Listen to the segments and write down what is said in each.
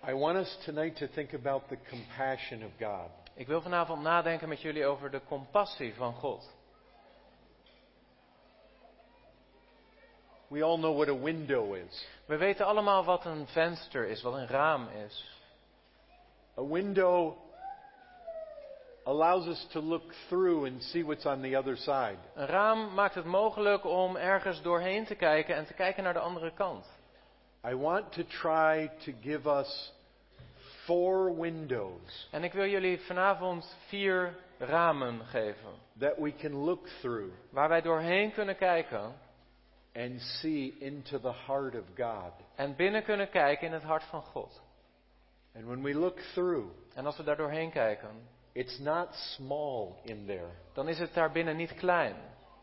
I want us tonight to think about the compassion of God. Ik wil vanavond nadenken met jullie over de compassie van God. We all know what a window is. We weten allemaal wat een venster is, wat een raam is. A window allows us to look through and see what's on the other side. Een raam maakt het mogelijk om ergens doorheen te kijken en te kijken naar de andere kant. I want to try to give us 4 windows En ik wil jullie vanavond 4 ramen geven. that we can look through Waar wij doorheen kunnen kijken and see into the heart of God. en binnen kunnen kijken in het hart van God. And when we look through, En als we daar doorheen kijken, it's not small in there. dan is het daar binnen niet klein.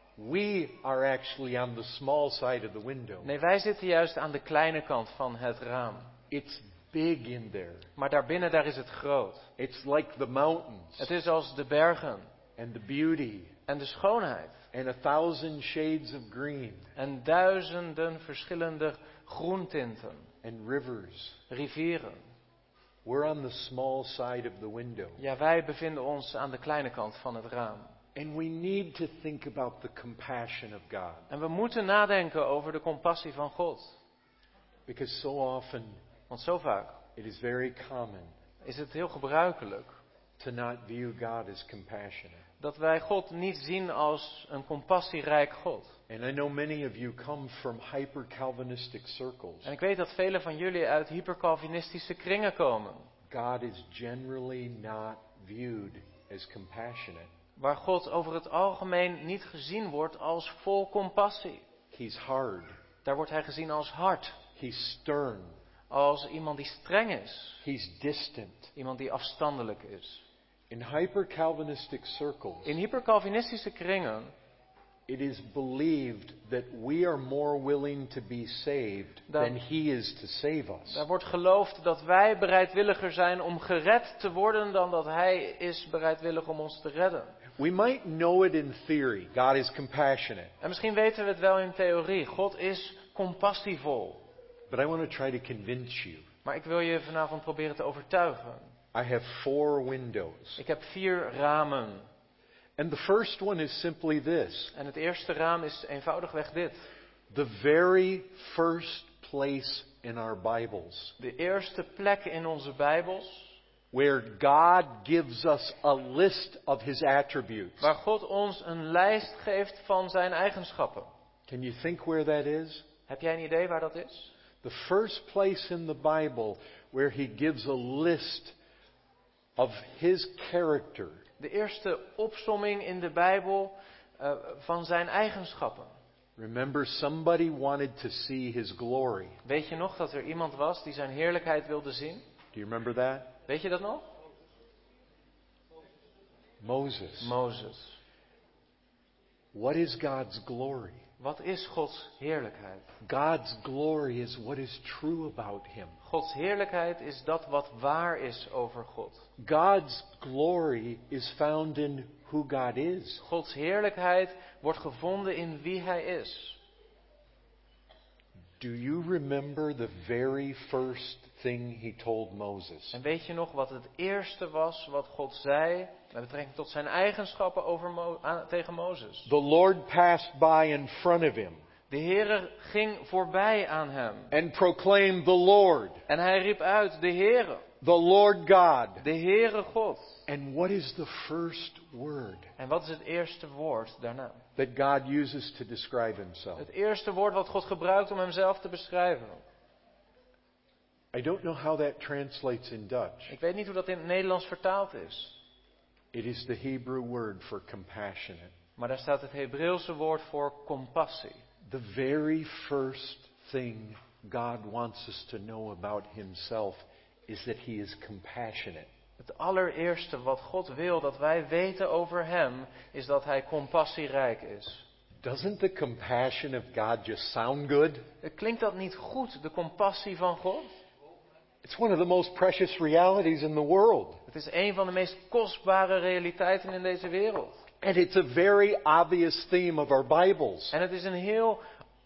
We are actually on the small side of the window. Nee, wij zitten juist aan de kleine kant van het raam. It's big in there. Maar daarbinnen, daar is het groot. It's like the mountains Het is als de bergen and the beauty en de schoonheid. and 1,000 shades of green En duizenden verschillende groentinten, and rivers. rivieren. We're on the small side of the window. Ja, wij bevinden ons aan de kleine kant van het raam. And we need to think about the compassion of God. En we moeten nadenken over de compassie van God. Because so often Want zo vaak it is very common is het heel gebruikelijk to not view God as compassionate. dat wij God niet zien als een compassierijk God. And I know many of you come from hyper-Calvinistic circles. En ik weet dat velen van jullie uit hypercalvinistische kringen komen. God is generally not viewed as compassionate. Waar God over het algemeen niet gezien wordt als vol compassie. He's hard. Daar wordt hij gezien als hard. He's stern. Als iemand die streng is. He's distant. Iemand die afstandelijk is. In hyper-Calvinistic circles, In hypercalvinistische kringen it is believed that we are more willing to be saved than He is to save us. daar wordt geloofd dat wij bereidwilliger zijn om gered te worden dan dat hij is bereidwillig om ons te redden. We might know it in theory. God is compassionate. En misschien weten we het wel in theorie. God is compassievol. But I want to try to convince you. Maar ik wil je vanavond proberen te overtuigen. I have 4 windows. Ik heb 4 ramen. And the first one is simply this. En het eerste raam is eenvoudigweg dit. The very first place in our Bibles De eerste plek in onze Bijbels where God gives us a list of His attributes. waar God ons een lijst geeft van zijn eigenschappen. Can you think where that is? Heb jij een idee waar dat is? The first place in the Bible where He gives a list of His character De eerste opsomming in de Bijbel van zijn eigenschappen. Remember, somebody wanted to see His glory. Weet je nog dat er iemand was die zijn heerlijkheid wilde zien? Do you remember that? Weet je dat nog? Moses. Mozes. What is God's glory? Wat is Gods heerlijkheid? God's glory is what is true about Him. Gods heerlijkheid is dat wat waar is over God. God's glory is found in who God is. Gods heerlijkheid wordt gevonden in wie Hij is. Do you remember the very first thing He told Moses? En weet je nog wat het eerste was wat God zei met betrekking tot zijn eigenschappen tegen Mozes? The Lord passed by in front of him De Heere ging voorbij aan hem. and proclaimed the Lord, En hij riep uit, de Heere, the Lord God. de Heere God. And what is the first word En wat is het eerste woord daarna? that God uses to describe Himself? Het eerste woord wat God gebruikt om hemzelf te beschrijven. I don't know how that translates in Dutch. Ik weet niet hoe dat in het Nederlands vertaald is. It is the Hebrew word for compassionate. Maar daar staat het Hebreeuwse woord voor compassie. The very first thing God wants us to know about Himself is that He is compassionate. Het allereerste wat God wil dat wij weten over Hem is dat Hij compassierijk is. Doesn't the compassion of God just sound good? Klinkt dat niet goed, de compassie van God? It's one of the most precious realities in the world. Het is een van de meest kostbare realiteiten in deze wereld. And it's a very obvious theme of our Bibles. En het is een heel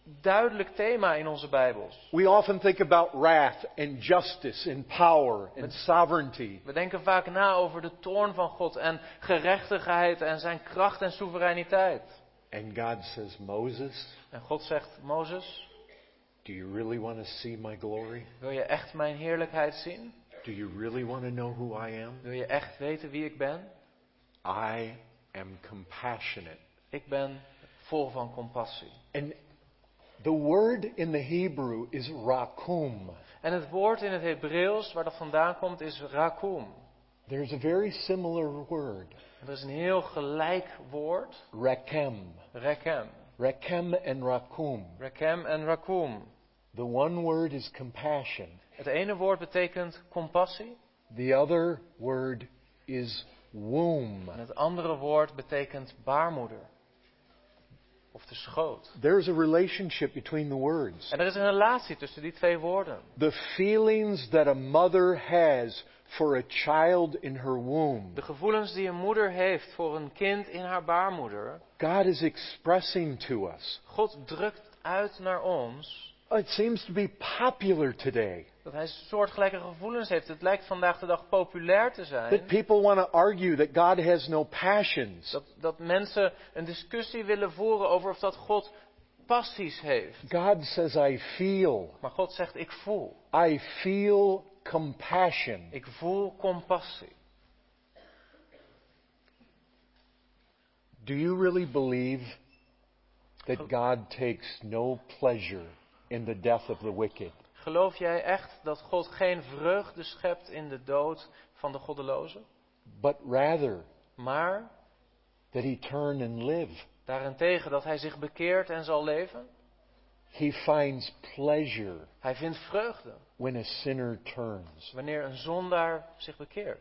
duidelijk thema in onze Bijbels. We often think about wrath and justice and power and sovereignty. We denken vaak na over de toorn van God en gerechtigheid en zijn kracht en soevereiniteit. And God says, Moses, En God zegt, Mozes, do you really want to see my glory? wil je echt mijn heerlijkheid zien? Do you really want to know who I am? Wil je echt weten wie ik ben? I am compassionate. Ik ben vol van compassie. And the word in the Hebrew is rakum. En het woord in het Hebreeuws waar dat vandaan komt is rakum. There's a very similar word, Er is een heel gelijk woord, rekem. rekem. Rekem and rakum. Rekem en rakum. The one word is compassion. Het ene woord betekent compassie The other word is womb. en het andere woord betekent baarmoeder. Of de schoot. There's a relationship between the words. En er is een relatie tussen die twee woorden. The feelings that a mother has for a child in her womb, De gevoelens die een moeder heeft voor een kind in haar baarmoeder. God is expressing to us. God drukt uit naar ons It seems to be popular today. dat hij soortgelijke gevoelens heeft. Het lijkt vandaag de dag populair te That zijn. people want to argue that God has no passions. Dat mensen een discussie willen voeren over of dat God passies heeft. God says, I feel. Maar God zegt, ik voel. I feel compassion. Ik voel compassie. Do you really believe that God takes no pleasure in the death of the wicked? Geloof jij echt dat God geen vreugde schept in de dood van de goddelozen? But rather Maar that he turn and live. daarentegen dat hij zich bekeert en zal leven? He finds pleasure Hij vindt vreugde when a sinner turns. wanneer een zondaar zich bekeert.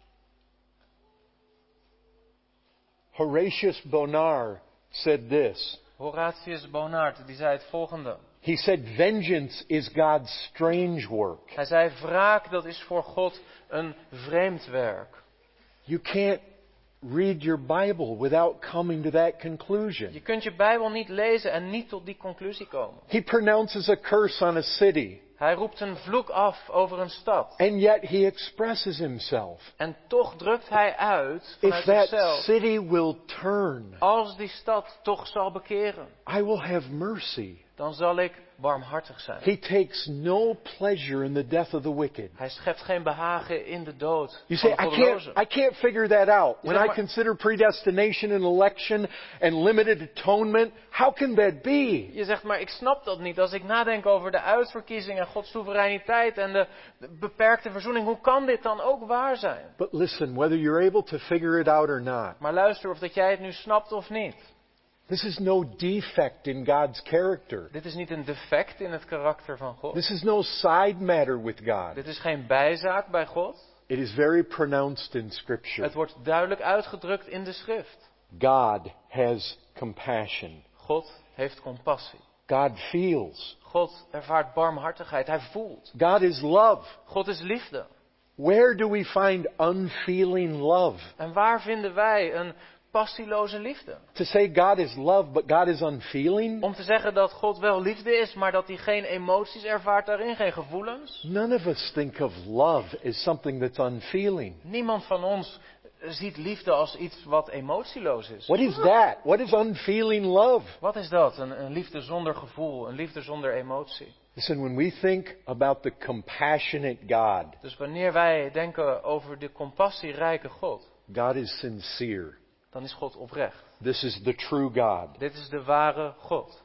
Horatius Bonar said this. Horatius Bonaert die zei het volgende. He said, vengeance is God's strange work. Hij zei, wraak dat is voor God een vreemd werk. You can't read your Bible without coming to that conclusion. Je kunt je Bijbel niet lezen en niet tot die conclusie komen. He pronounces a curse on a city, Hij roept een vloek af over een stad. and yet he expresses himself. En toch drukt hij uit If vanuit that zichzelf. city will turn, Als die stad toch zal bekeren, I will have mercy. dan zal ik barmhartig zijn. He takes no pleasure in the death of the wicked. Hij schept geen behagen in de dood You van say, de I goddelozen. can't figure that out. Je When zegt I maar- consider predestination and election and limited atonement, how can that be? Je zegt, maar ik snap dat niet. Als ik nadenk over de uitverkiezing en Gods soevereiniteit en de beperkte verzoening, hoe kan dit dan ook waar zijn? But listen, whether you're able to figure it out or not, Maar luister, of dat jij het nu snapt of niet. this is no defect in God's character. Dit is niet een defect in het karakter van God. This is no side matter with God. Dit is geen bijzaak bij God. It is very pronounced in Scripture. Het wordt duidelijk uitgedrukt in de schrift. God has compassion. God heeft compassie. God feels. God ervaart barmhartigheid. Hij voelt. God is love. God is liefde. Where do we find unfeeling love? En waar vinden wij een passieloze liefde? To say God is love, but God is unfeeling? Om te zeggen dat God wel liefde is, maar dat hij geen emoties ervaart daarin, geen gevoelens? None of us think of love as something that's unfeeling. Niemand van ons ziet liefde als iets wat emotieloos is. What is that? What is unfeeling love? Wat is dat? Een liefde zonder gevoel, een liefde zonder emotie. Listen, when we think about the compassionate God, Dus wanneer wij denken over de compassierijke God, God is sincere. dan is God oprecht. This is the true God. Dit is de ware God.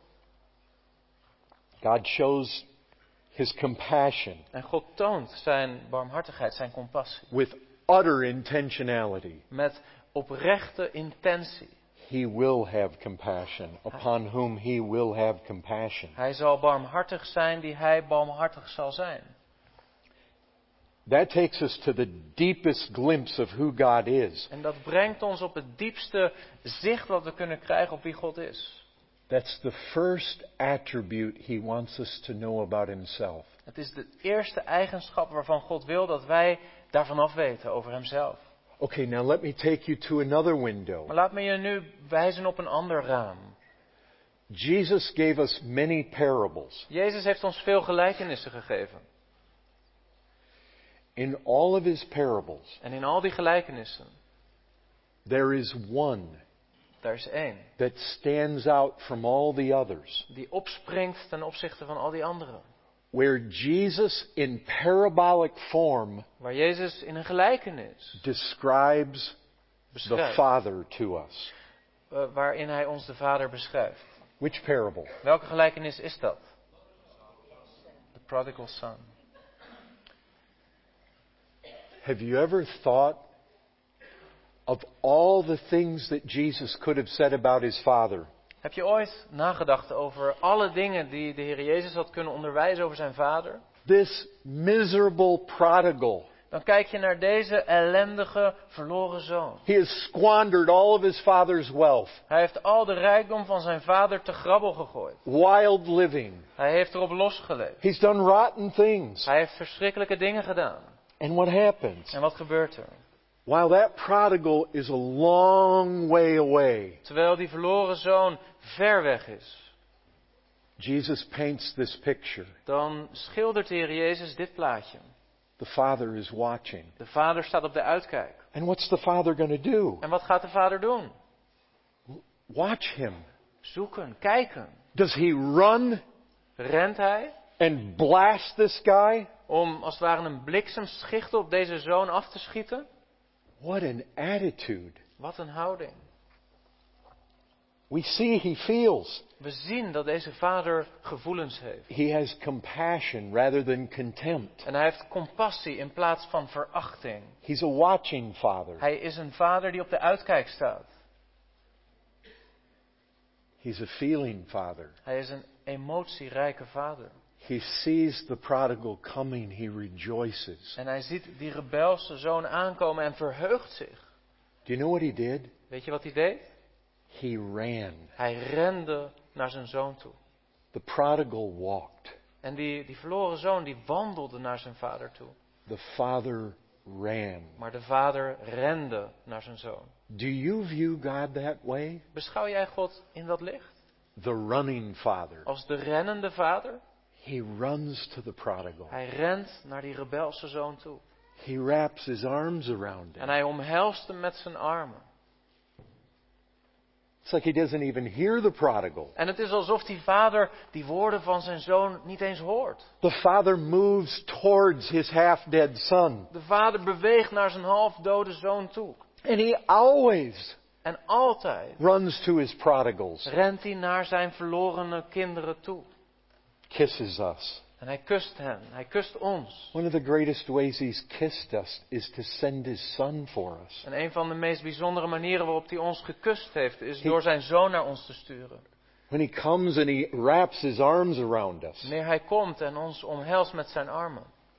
God shows His compassion En God toont zijn barmhartigheid, zijn compassie. with utter intentionality. Met oprechte intentie. He will have compassion upon whom He will have compassion. Hij zal barmhartig zijn die hij barmhartig zal zijn. That takes us to the deepest glimpse of who God is. En dat brengt ons op het diepste zicht wat we kunnen krijgen op wie God is. That's the first attribute He wants us to know about Himself. Het is de eerste eigenschap waarvan God wil dat wij daarvan af weten over hemzelf. Okay, now let me take you to another window. Maar laat me je nu wijzen op een ander raam. Jesus gave us many parables. Jezus heeft ons veel gelijkenissen gegeven. In all of his parables, En in al die gelijkenissen, there is one daar is één that stands out from all the others, die opspringt ten opzichte van al die anderen. where Jesus in parabolic form Waar Jezus in een gelijkenis describes the beschrijft. Father to us. Waarin hij ons de Vader beschrijft. Which parable? Welke gelijkenis is dat? The prodigal son. Have you ever thought of all the things that Jesus could have said about his Father? Heb je ooit nagedacht over alle dingen die de Heer Jezus had kunnen onderwijzen over zijn Vader? This miserable prodigal. Dan kijk je naar deze ellendige, verloren zoon. He has squandered all of his father's wealth. Hij heeft al de rijkdom van zijn vader te grabbel gegooid. Wild living. Hij heeft erop losgeleefd. He's done rotten things. Hij heeft verschrikkelijke dingen gedaan. And what happens? En wat gebeurt er? While that prodigal is a long way away, Terwijl die verloren zoon ver weg is, Jesus paints this picture. dan schildert de Heer Jezus dit plaatje. The Father is watching. De vader staat op de uitkijk. And what's the Father going to do? En wat gaat de vader doen? Watch him. Zoeken, kijken. Does he run Rent hij and blast this guy? om als het ware een bliksemschicht op deze zoon af te schieten? What an attitude. Wat een houding. We see he feels. We zien dat deze vader gevoelens heeft. He has compassion rather than contempt. En hij heeft compassie in plaats van verachting. He's a watching Father. Hij is een vader die op de uitkijk staat. He's a feeling Father. Hij is een emotierijke vader. He sees the prodigal coming. He rejoices. En hij ziet die rebelse zoon aankomen en verheugt zich. Do you know what he did? Weet je wat hij deed? He ran. Hij rende naar zijn zoon toe. The prodigal walked. En die verloren zoon die wandelde naar zijn vader toe. The Father ran. Maar de vader rende naar zijn zoon. Do you view God that way? Beschouw jij God in dat licht? The running Father. Als de rennende vader? He runs to the prodigal. Hij rent naar die rebelse zoon toe. He wraps his arms around En him. hij omhelst hem met zijn armen. It's like he doesn't even hear the prodigal. En het is alsof die vader die woorden van zijn zoon niet eens hoort. The Father moves towards his half-dead son. De vader beweegt naar zijn halfdode zoon toe. And he always En altijd runs to his prodigals. rent hij naar zijn verlorene kinderen toe. Kisses us. En hij kust hen. Hij kust ons. One of the greatest ways he's kissed us is to send his son for us. En een van de meest bijzondere manieren waarop hij ons gekust heeft, is door zijn zoon naar ons te sturen. When he comes and he wraps his arms around us, Wanneer hij komt en ons omhelst met zijn armen,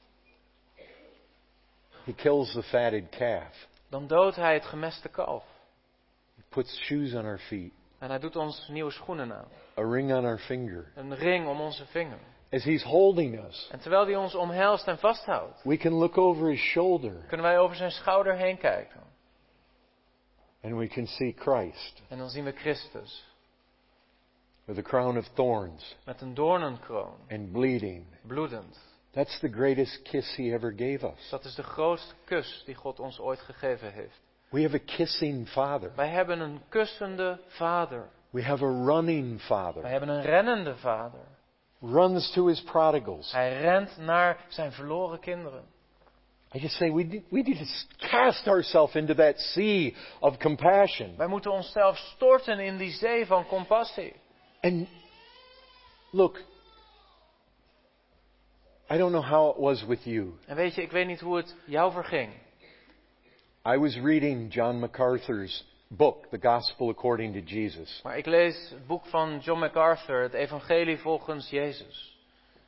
he kills the fatted calf. dan doodt hij het gemeste kalf. He puts shoes on our feet, En hij doet ons nieuwe schoenen aan. a ring on our finger. Een ring om onze vinger. As he's holding us, En terwijl hij ons omhelst en vasthoudt, we can look over his shoulder kunnen wij over zijn schouder heen kijken. and we can see Christ En dan zien we Christus with a crown of thorns met een doornenkroon, and bleeding. bloedend. That's the greatest kiss he ever gave us. Dat is de grootste kus die God ons ooit gegeven heeft. We have a kissing Father. Wij hebben een kussende vader. We have a running Wij Father. hebben een rennende vader. Runs to his prodigals. Hij rent naar zijn verloren kinderen. I just say we need to cast ourselves into that sea of compassion. Wij moeten onszelf storten in die zee van compassie. And look, I don't know how it was with you. En weet je, ik weet niet hoe het jou verging. I was reading John MacArthur's book, The Gospel According to Jesus. Maar ik lees het boek van John MacArthur, het Evangelie volgens Jezus.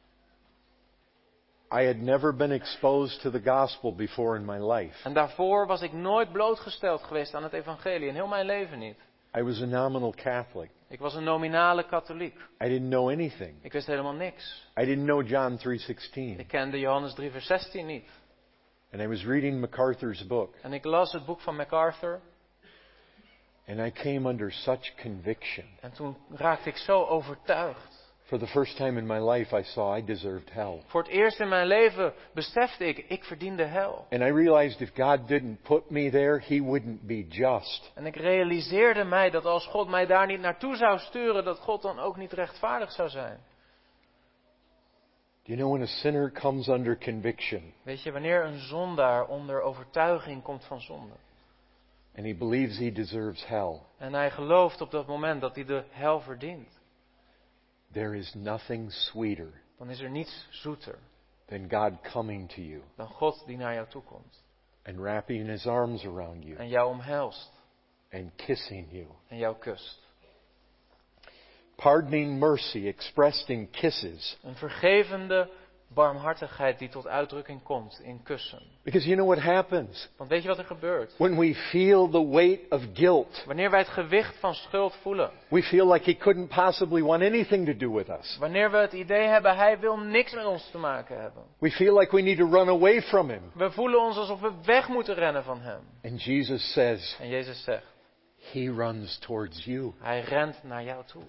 I had never been exposed to the gospel before in my life. En daarvoor was ik nooit blootgesteld geweest aan het Evangelie, in heel mijn leven niet. I was a nominal Catholic. Ik was een nominale katholiek. I didn't know anything. Ik wist helemaal niks. I didn't know John 3:16. Ik kende Johannes 3 vers 16 niet. And I was reading MacArthur's book. En ik las het boek van MacArthur. And I came under such conviction. En toen raakte ik zo overtuigd. For the first time in my life I saw I deserved hell. Voor het eerst in mijn leven besefte ik verdiende hel. And I realized if God didn't put me there, He wouldn't be just. En ik realiseerde mij dat als God mij daar niet naartoe zou sturen, dat God dan ook niet rechtvaardig zou zijn. Do you know when a sinner comes under conviction Weet je, wanneer een zondaar onder overtuiging komt van zonde. and he believes he deserves hell, En hij gelooft op dat moment dat hij de hel verdient. there is nothing sweeter Dan is er niets zoeter than God coming to you dan God die naar jou toe komt. and wrapping His arms around you En jou omhelst. and kissing you. En jou kust. Pardoning mercy expressed in kisses. Een vergevende barmhartigheid die tot uitdrukking komt in kussen. Because you know what happens? Want weet je wat er gebeurt? When we feel the weight of guilt, Wanneer wij het gewicht van schuld voelen. we feel like He couldn't possibly want anything to do with us. Wanneer we het idee hebben, hij wil niks met ons te maken hebben. We feel like we need to run away from Him. We voelen ons alsof we weg moeten rennen van hem. And Jesus says, En Jezus zegt, He runs towards you. hij rent naar jou toe.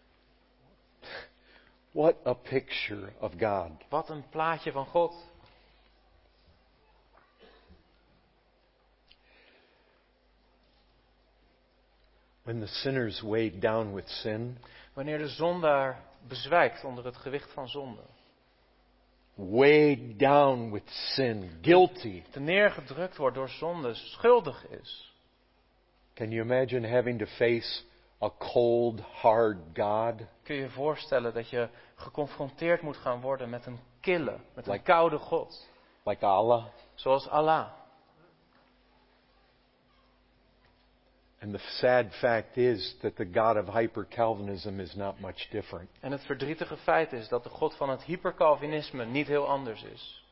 What a picture of God. Wat een plaatje van God. When the sinner's weighed down with sin, Wanneer de zondaar bezwijkt onder het gewicht van zonde. weighed down with sin, guilty. Te neergedrukt wordt door zonde, schuldig is. Can you imagine having to face a cold, hard God? Kun je je voorstellen dat je geconfronteerd moet gaan worden met een kille, met een Like- koude God. Like Allah? Zoals Allah. And the sad fact is that the God of hyper-Calvinism is not much different. En het verdrietige feit is dat de God van het hypercalvinisme niet heel anders is.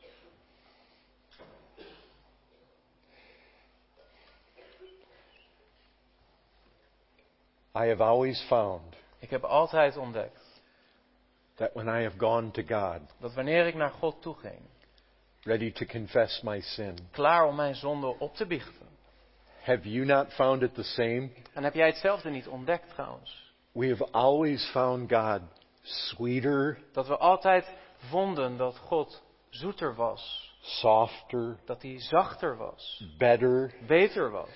I have always found Ik heb altijd ontdekt that when I have gone to God, dat wanneer ik naar God toe ging, ready to confess my sin, klaar om mijn zonde op te biechten. have you not found it the same? En heb jij hetzelfde niet ontdekt trouwens? We have always found God sweeter, Dat we altijd vonden dat God zoeter was. softer, Dat hij zachter was. better Beter was.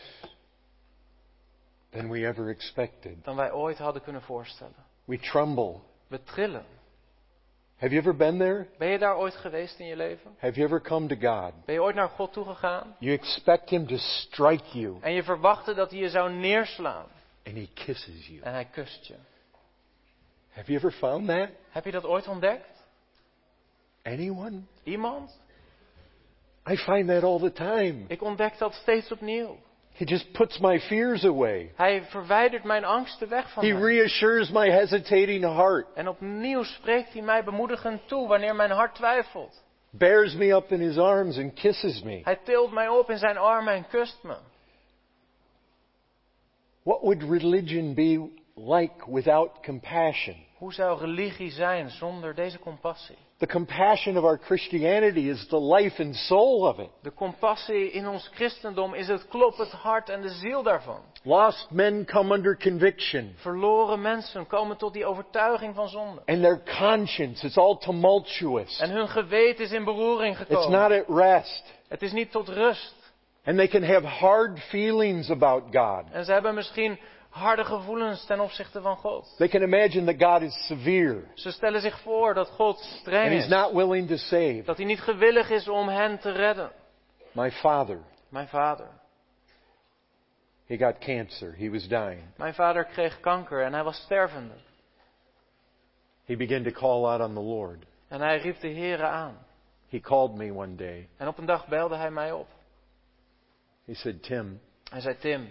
than we ever expected. Dan wij ooit hadden kunnen voorstellen. We tremble. We trillen. Have you ever been there? Ben je daar ooit geweest in je leven? Have you ever come to God? Ben je ooit naar God toegegaan? You expect Him to strike you, En je verwachtte dat hij je zou neerslaan. and He kisses you. En hij kust je. Have you ever found that? Heb je dat ooit ontdekt? Anyone? Iemand? I find that all the time. Ik ontdek dat steeds opnieuw. He just puts my fears away. Hij verwijdert mijn angsten weg van He mij. reassures my hesitating heart. En opnieuw spreekt hij mij bemoedigend toe wanneer mijn hart twijfelt. Bears me up in His arms and kisses me. Hij tilt mij op in zijn armen en kust me. What would religion be like without compassion? Hoe zou religie zijn zonder deze compassie? The compassion of our Christianity is the life and soul of it. De compassie in ons christendom is het kloppend hart en de ziel daarvan. Lost men come under conviction. Verloren mensen komen tot die overtuiging van zonde. And their conscience is all tumultuous. En hun geweten is in beroering It's gekomen. not at rest. Het is niet tot rust. And they can have hard feelings about God. En ze hebben misschien harde gevoelens ten opzichte van God. They can imagine that God is severe. Ze stellen zich voor dat God And streng He's is. not willing to save. Dat hij niet gewillig is om hen te redden. My father, Mijn vader. he got cancer. He was dying. Mijn vader kreeg kanker en hij was stervende. He began to call out on the Lord. En hij riep de Heere aan. He called me one day. En op een dag belde hij mij op. He said, Tim, Hij zei, Tim,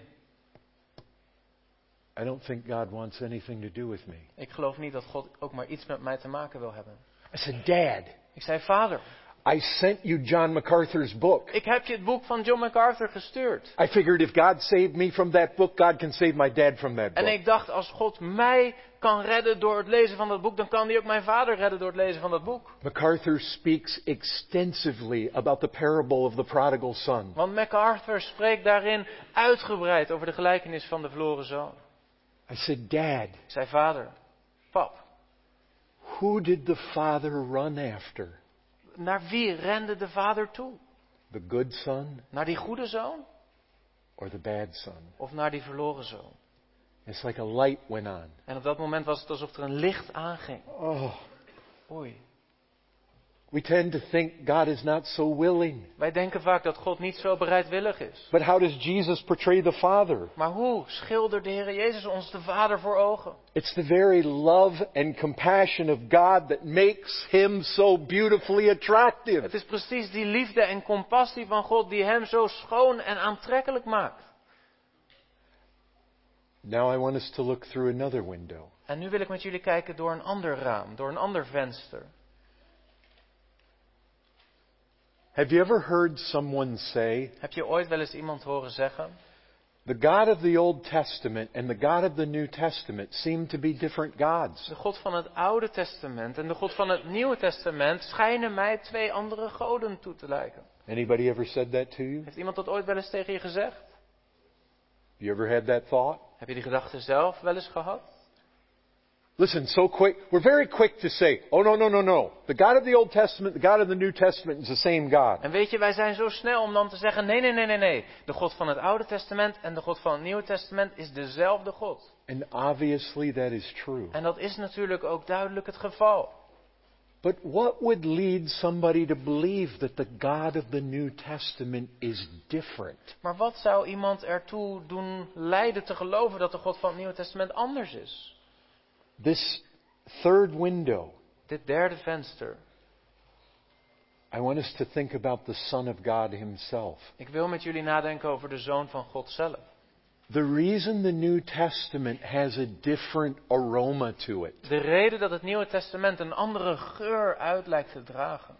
I don't think God wants anything to do with me. ik geloof niet dat God ook maar iets met mij te maken wil hebben. I said, Dad, Ik zei, Vader, I sent you John MacArthur's book. Ik heb je het boek van John MacArthur gestuurd. I figured if God saved me from that book, God can save my dad from that En book. ik dacht, als God mij kan redden door het lezen van dat boek, dan kan hij ook mijn vader redden door het lezen van dat boek. MacArthur speaks extensively about the parable of the prodigal son. Want MacArthur spreekt daarin uitgebreid over de gelijkenis van de verloren zoon. I said, Dad, Ik zei, vader, pap, who did the father run after? naar wie rende de vader toe? The good son Naar die goede zoon? or the bad son? Of naar die verloren zoon? It's like a light went on. En op dat moment was het alsof er een licht aanging. Oh, Oei. we tend to think God is not so willing. Wij denken vaak dat God niet zo bereidwillig is. But how does Jesus portray the Father? Maar hoe schildert de Heer Jezus ons de Vader voor ogen? It's the very love and compassion of God that makes Him so beautifully attractive. Het is precies die liefde en compassie van God die hem zo schoon en aantrekkelijk maakt. Now I want us to look through another window. En nu wil ik met jullie kijken door een ander raam, door een ander venster. Have you ever heard someone say, Heb je ooit wel eens iemand horen zeggen? the God of the Old Testament and the God of the New Testament seem to be different gods? De God van het Oude Testament en de God van het Nieuwe Testament schijnen mij twee andere goden toe te lijken. Anybody ever said that to you? Heeft iemand dat ooit wel eens tegen je gezegd? You ever had that thought? Heb je die gedachte zelf wel eens gehad? Listen, so quick. We're very quick to say, oh no. The God of the Old Testament, the God of the New Testament is the same God. En weet je, wij zijn zo snel om dan te zeggen, nee. De God van het Oude Testament en de God van het Nieuwe Testament is dezelfde God. And obviously that is true. En dat is natuurlijk ook duidelijk het geval. But what would lead somebody to believe that the God of the New Testament is different? Maar wat zou iemand ertoe doen leiden te geloven dat de God van het Nieuwe Testament anders is? This third window, Dit derde venster. I want us to think about the Son of God Himself. Ik wil met jullie nadenken over de Zoon van God zelf. The reason the New Testament has a different aroma to it De reden dat het Nieuwe Testament een andere geur uit lijkt te dragen,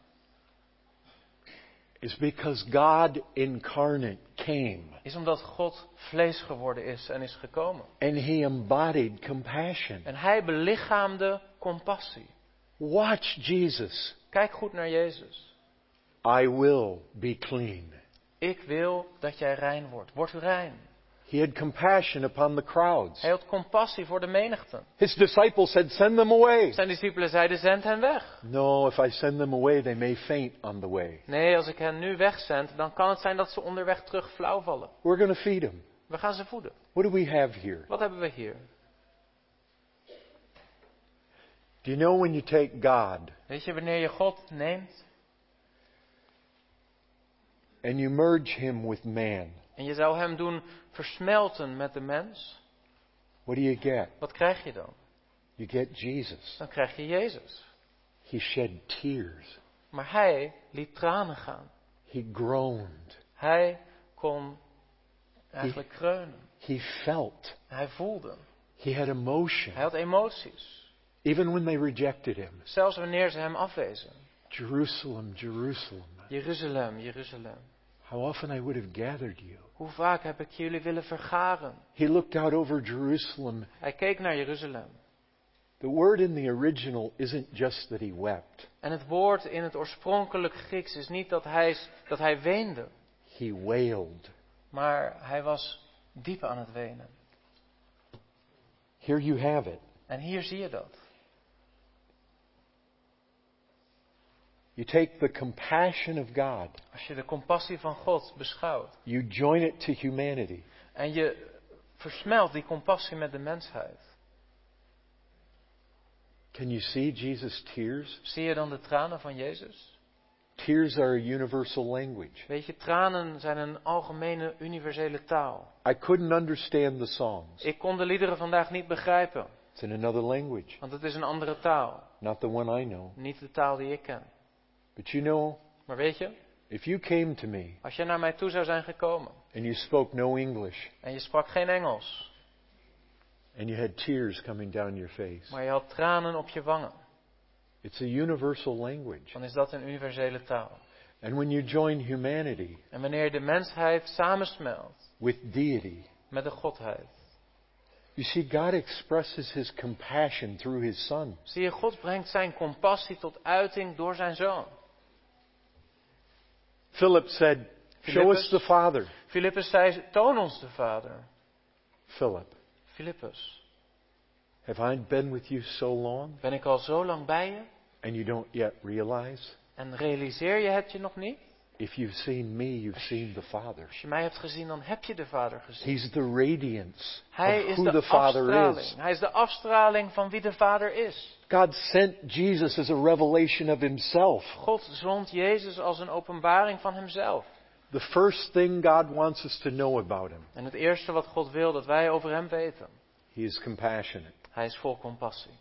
is because God incarnate came is omdat God vlees geworden is en is gekomen. and He embodied compassion. En hij belichaamde compassie. Watch Jesus. Kijk goed naar Jezus. I will be clean. Ik wil dat jij rein wordt. Word rein. He had compassion upon the crowds. Hij had compassie voor de menigte. His disciples said, send them away. Zijn discipelen zeiden, zend hen weg. No, if I send them away, they may faint on the way. Nee, als ik hen nu wegzend, dan kan het zijn dat ze onderweg terug flauw vallen. We're going to feed them. We gaan ze voeden. What do we have here? Wat hebben we hier? Do you know when you take God Weet je, wanneer je God neemt and you merge Him with man, en je zou hem doen versmelten met de mens, what do you get? wat krijg je dan? You get Jesus. Dan krijg je Jezus. He shed tears. Maar hij liet tranen gaan. He groaned. Hij kon eigenlijk kreunen. He felt. Hij voelde. He had emotion. Hij had emoties. Even when they rejected Him. Zelfs wanneer ze hem afwezen. Jerusalem, Jerusalem. Jeruzalem, Jeruzalem. How often I would have gathered you. Hoe vaak heb ik jullie willen vergaren? He looked out over Jerusalem. Hij keek naar Jeruzalem. The word in the original isn't just that he wept. En het woord in het oorspronkelijk Grieks is niet dat hij weende. He wailed. Maar hij was diep aan het wenen. Here you have it. En hier zie je dat. You take the compassion of God. Als je de compassie van God beschouwt. You join it to humanity. En je versmelt die compassie met de mensheid. Can you see Jesus' tears? Zie je dan de tranen van Jezus? Tears are a universal language. Weet je, tranen zijn een algemene, universele taal. I couldn't understand the songs. Ik kon de liederen vandaag niet begrijpen. It's in another language. Want het is een andere taal. Not the one I know. Niet de taal die ik ken. But you know, Maar weet je, if you came to me als je naar mij toe zou zijn gekomen. and you spoke no English En je sprak geen Engels. and you had tears coming down your face, Maar je had tranen op je wangen. It's a universal language. dan is dat een universele taal. And when you join humanity En wanneer je de mensheid samensmelt with deity, met de Godheid. you see, God expresses His compassion through His Son. Zie je, God brengt zijn compassie tot uiting door zijn Zoon. Philip said, show us the Father. Filippus zei, toon ons de Vader. Philip, Filippus, have I been with you so long ben ik al zo lang bij je? and you don't yet realize? En realiseer je het je nog niet? If you've seen me, you've seen the Father. Als je mij hebt gezien, dan heb je de Vader gezien. He's the radiance Hij of is who de the Father afstraling. is. Hij is de afstraling van wie de Vader is. God sent Jesus as a revelation of Himself. God zond Jezus als een openbaring van Hemzelf. The first thing God wants us to know about Him. En het eerste wat God wil dat wij over Hem weten. He is compassionate. Hij is vol compassie.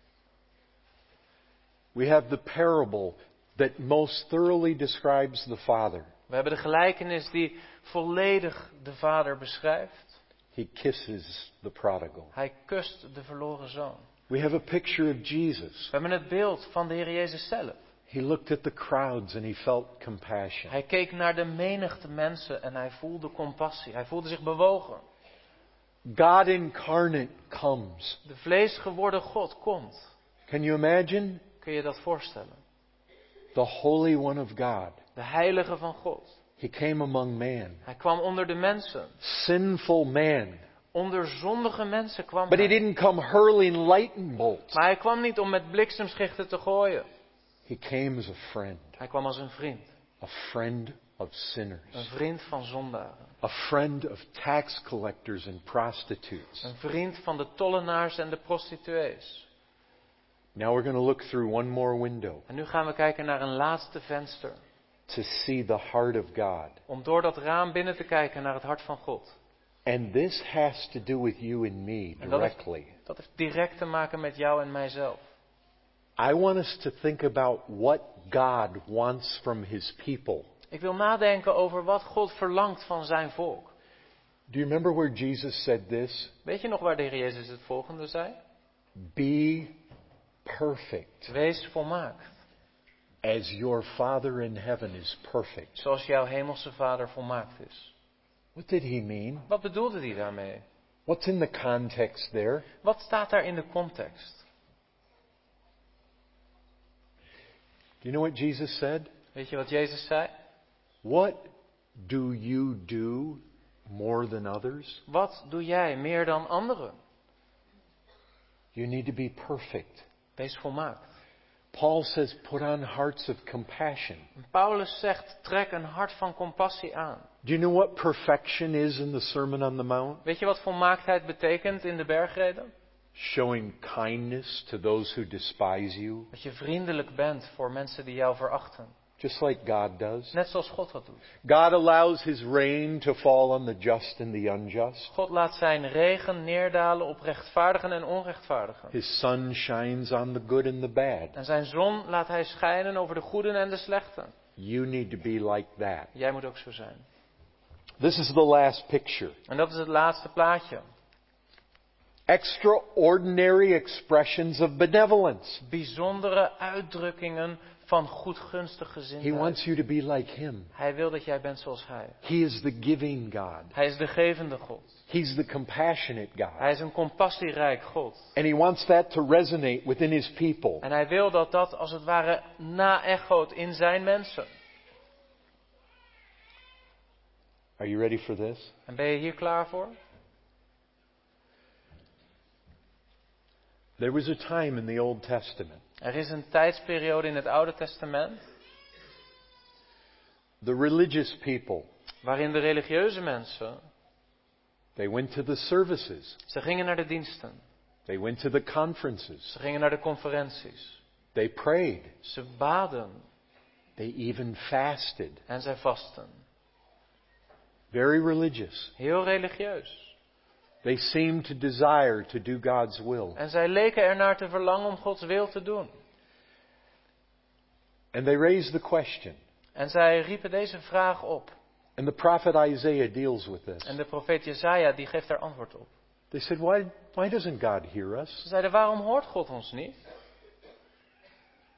We have the parable that most thoroughly describes the Father. We hebben de gelijkenis die volledig de Vader beschrijft. He kisses the prodigal. Hij kust de verloren zoon. We have a picture of Jesus. We hebben het beeld van de Heer Jezus zelf. He looked at the crowds and he felt compassion. Hij keek naar de menigte mensen en hij voelde compassie. Hij voelde zich bewogen. God incarnate comes. De vleesgeworden God komt. Can you imagine? Kun je dat voorstellen? The Holy One of God. De heilige van God. He came among man. Hij kwam onder de mensen. Sinful man. Onder zondige mensen kwam But he hij. didn't come hurling lightning bolts. Maar hij kwam niet om met bliksemschichten te gooien. He came as a friend. Hij kwam als een vriend. A friend of sinners. Een vriend van zondaren. A friend of tax collectors and prostitutes. Een vriend van de tollenaars en de prostituees. Now we're going to look through one more window En nu gaan we kijken naar een laatste venster. to see the heart of God. Om door dat raam binnen te kijken naar het hart van God. And this has to do with you and me En directly. dat heeft direct te maken met jou en mijzelf. I want us to think about what God wants from His people. Ik wil nadenken over wat God verlangt van zijn volk. Do you remember where Jesus said this? Weet je nog waar de Heer Jezus het volgende zei? Be perfect Wees volmaakt. as your Father in heaven is perfect. Zoals jouw hemelse Vader volmaakt is. What did He mean? Wat bedoelde hij daarmee? What's in the context there? Wat staat daar in de context? Do you know what Jesus said? Weet je wat Jezus zei? What do you do more than others? Wat doe jij meer dan anderen? You need to be perfect. Wees volmaakt. Paul says, put on hearts of compassion. En Paulus zegt, trek een hart van compassie aan. Do you know what perfection is in the Sermon on the Mount? Weet je wat volmaaktheid betekent in de bergreden? Showing kindness to those who despise you, Dat je vriendelijk bent voor mensen die jou verachten. just like God does. Net zoals God dat doet. God allows His rain to fall on the just and the unjust. God laat zijn regen neerdalen op rechtvaardigen en onrechtvaardigen. His sun shines on the good and the bad. En zijn zon laat hij schijnen over de goeden en de slechten. You need to be like that. Jij moet ook zo zijn. This is the last picture. En dat is het laatste plaatje. Extraordinary expressions of benevolence. Bijzondere uitdrukkingen van goedgunstig He gezindheid. wants you to be like Him. Hij wil dat jij bent zoals hij. He is the giving God. Hij is de gevende God. He's the compassionate Hij God. is een compassierijk God. And He wants that to resonate within His people. En hij wil dat dat als het ware na-echoot in zijn mensen. Are you ready for this? En ben je hier klaar voor? There was a time in the Old Testament. Er is een tijdsperiode in het Oude Testament The religious people, waarin de religieuze mensen, they went to the services. ze gingen naar de diensten. They went to the conferences. Ze gingen naar de conferenties. They prayed. Ze baden They even fasted. en zij vasten. Very religious. Heel religieus. They seemed to desire to do God's will. En zij leken ernaar te verlangen om Gods wil te doen. And they raised the question. En zij riepen deze vraag op. And the prophet Isaiah deals with this. En de profeet Jesaja die geeft daar antwoord op. They said, why doesn't God hear us? Ze zeiden, waarom hoort God ons niet?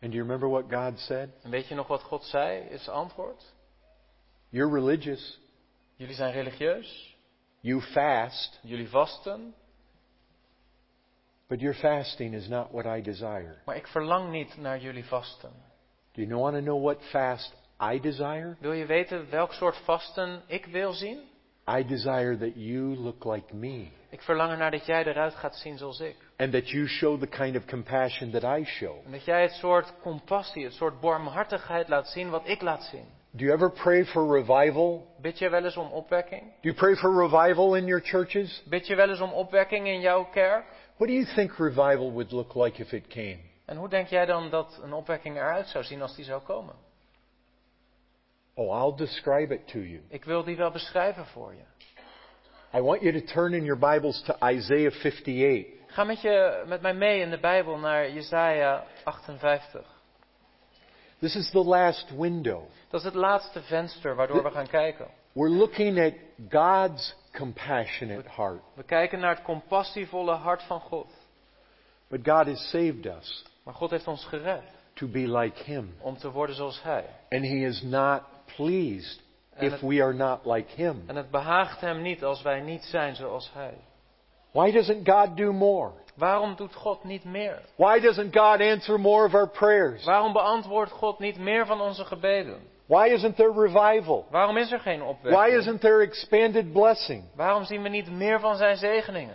And do you remember what God said? En weet je nog wat God zei? Is antwoord. You're religious. Jullie zijn religieus. You fast. Jullie vasten. But your fasting is not what I desire. Maar ik verlang niet naar jullie vasten. Do you want to know what fast I desire? Wil je weten welk soort vasten ik wil zien? I desire that you look like me. Ik verlang ernaar dat jij eruit gaat zien zoals ik. And that you show the kind of compassion that I show. En dat jij het soort compassie, het soort barmhartigheid laat zien wat ik laat zien. Do you ever pray for revival? Bid je wel eens om opwekking? Do you pray for revival in your churches? Bid je wel eens om opwekking in jouw kerk? What do you think revival would look like if it came? En hoe denk jij dan dat een opwekking eruit zou zien als die zou komen? Oh, I'll describe it to you. Ik wil die wel beschrijven voor je. I want you to turn in your Bibles to Isaiah 58. Ga met mij mee in de Bijbel naar Jesaja 58. This is the last window. Dat is het laatste venster waardoor we gaan kijken. We're looking at God's compassionate heart. We kijken naar het compassievolle hart van God. But God has saved us Maar God heeft ons gered to be like Him. om te worden zoals Hij. And He is not pleased if we are not like Him. En het behaagt Hem niet als wij niet zijn zoals Hij. Why doesn't God do more? Waarom doet God niet meer? Why doesn't God answer more of our prayers? Waarom beantwoordt God niet meer van onze gebeden? Why isn't there revival? Waarom is er geen Why opwekking? isn't there expanded blessing? Waarom zien we niet meer van zijn zegeningen?